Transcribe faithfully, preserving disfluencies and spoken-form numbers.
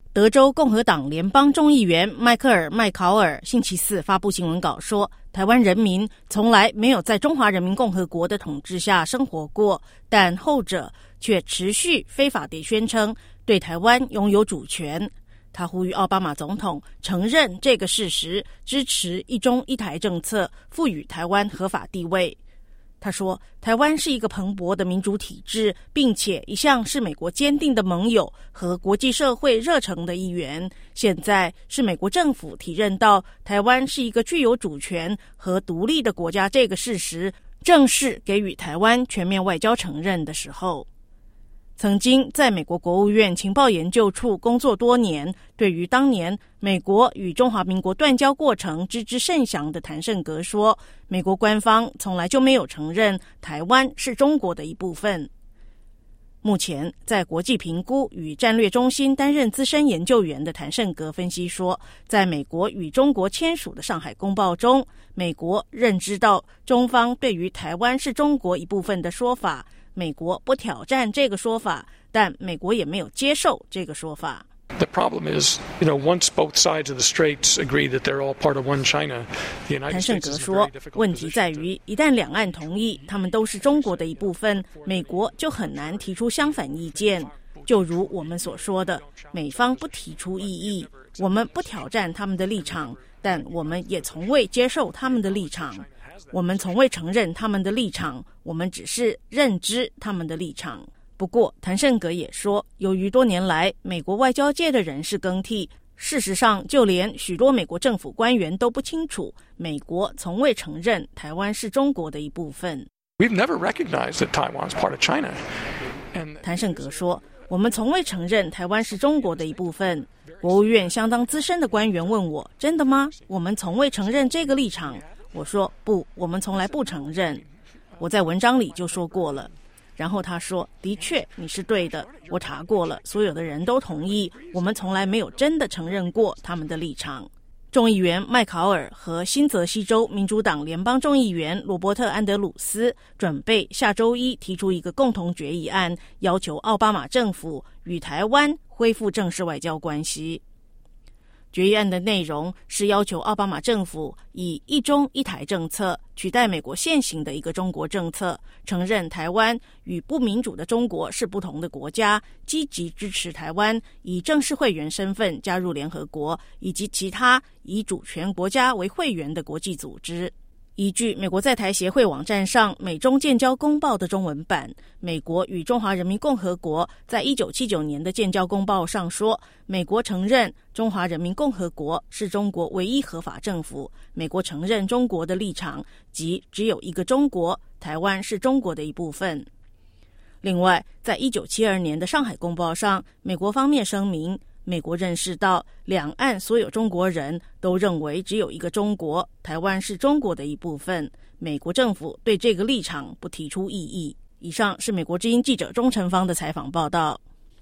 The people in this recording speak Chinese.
德州共和党联邦众议员迈克尔·麦考尔星期四发布新闻稿说，台湾人民从来没有在中华人民共和国的统治下生活过，但后者却持续非法地宣称对台湾拥有主权。他呼吁奥巴马总统承认这个事实，支持一中一台政策，赋予台湾合法地位。他说，台湾是一个蓬勃的民主体制，并且一向是美国坚定的盟友和国际社会热诚的一员。现在是美国政府体认到台湾是一个具有主权和独立的国家这个事实，正式给予台湾全面外交承认的时候。曾经在美国国务院情报研究处工作多年，对于当年美国与中华民国断交过程知之甚详的谭胜格说，美国官方从来就没有承认台湾是中国的一部分。目前在国际评估与战略中心担任资深研究员的谭胜格分析说，在美国与中国签署的上海公报中，美国认知到中方对于台湾是中国一部分的说法，美国不挑战这个说法，但美国也没有接受这个说法。 The problem is, you know, once both sides of the straits agree that they're all part of one China, the United 谭胜 States 格 is in a 说 very， difficult 问题在 position 于一旦两岸同意他们都是中国的一部分，美国就很难提出相反意见。就如我们所说的，美方不提出异议，我们不挑战他们的立场，但我们也从未接受他们的立场。我们从未承认他们的立场，我们只是认知他们的立场。不过谭胜格也说，由于多年来美国外交界的人事更替，事实上就连许多美国政府官员都不清楚，美国从未承认台湾是中国的一部分。 We've never recognized that Taiwan is part of China. And 谭胜格说，我们从未承认台湾是中国的一部分。国务院相当资深的官员问我，真的吗？我们从未承认这个立场。我说，不，我们从来不承认。我在文章里就说过了。然后他说，的确你是对的，我查过了，所有的人都同意，我们从来没有真的承认过他们的立场。众议员麦考尔和新泽西州民主党联邦众议员罗伯特·安德鲁斯准备下周一提出一个共同决议案，要求奥巴马政府与台湾恢复正式外交关系。决议案的内容是要求奥巴马政府以一中一台政策取代美国现行的一个中国政策，承认台湾与不民主的中国是不同的国家，积极支持台湾以正式会员身份加入联合国以及其他以主权国家为会员的国际组织。依据美国在台协会网站上美中建交公报的中文版，美国与中华人民共和国在一九七九年的建交公报上说，美国承认中华人民共和国是中国唯一合法政府，美国承认中国的立场，即只有一个中国，台湾是中国的一部分。另外，在一九七二年的上海公报上，美国方面声明，美国认识到两岸所有中国人都认为只有一个中国，台湾是中国的一部分，美国政府对这个立场不提出异议。以上是美国之音记者钟成芳的采访报道。